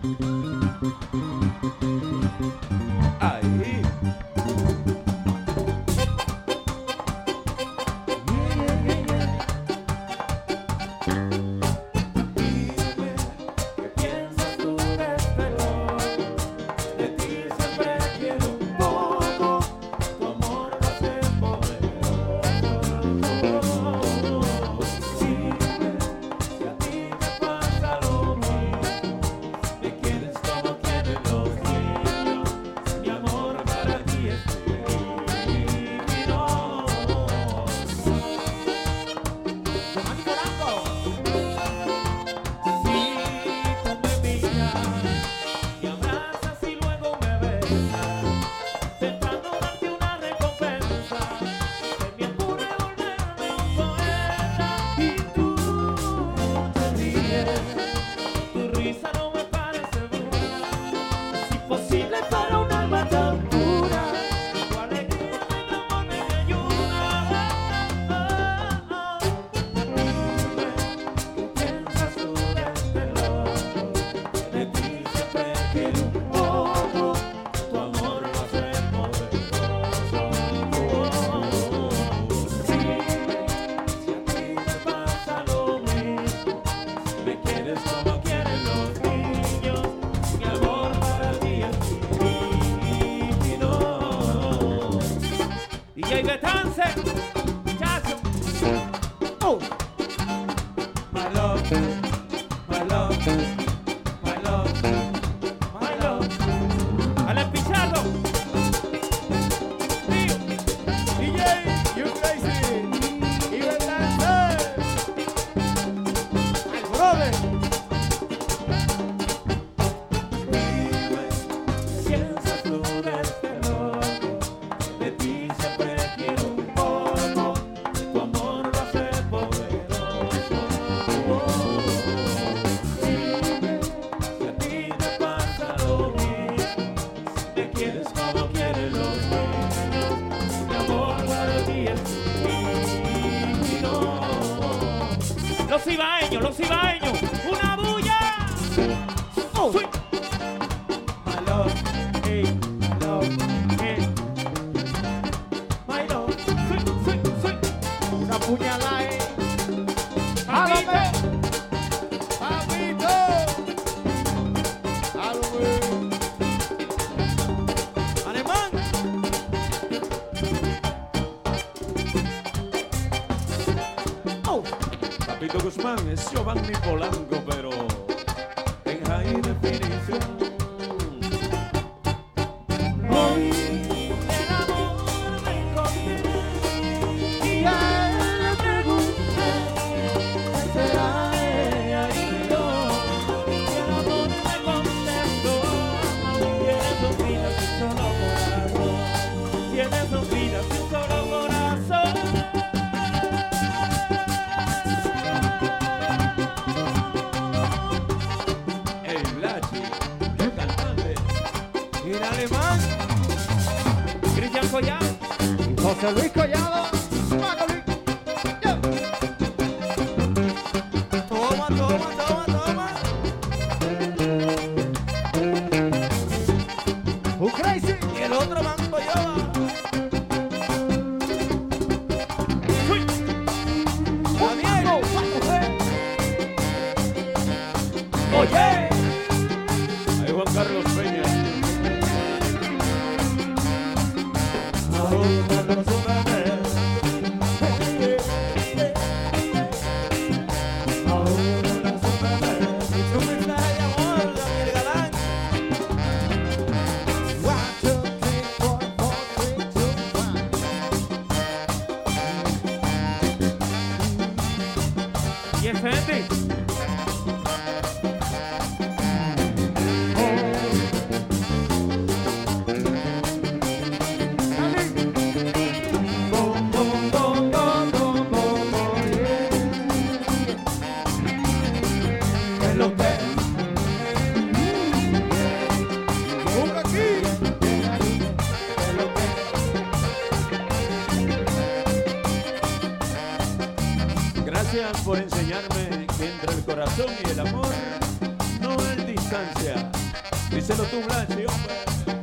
Ahí. Los ibaeños, una bulla. Oh. Sí. My love, hey, my love, hey. My love, sí, sí, sí. Una puñalada, Papito, papito. Alemán. Oh. Papito Guzmán es Giovanni Polanco, pero en high definition. Hoy el amor me encontré y a él le pregunté ¿qué será ella y yo? Y el amor me contestó tiene sus vidas y un solo corazón, tiene sus vidas y un solo corazón. Alemán, Cristian Collado, José Luis Collado, Macaulay. Toma, toma, toma, toma. Un crazy y el otro mango lleva. Daniel, oye, Ahí Juan Carlos Peña. Y el Fendi. Gracias por enseñarme que entre el corazón y el amor no el dinero. distancia. Díselo tú, Blanchi, hombre.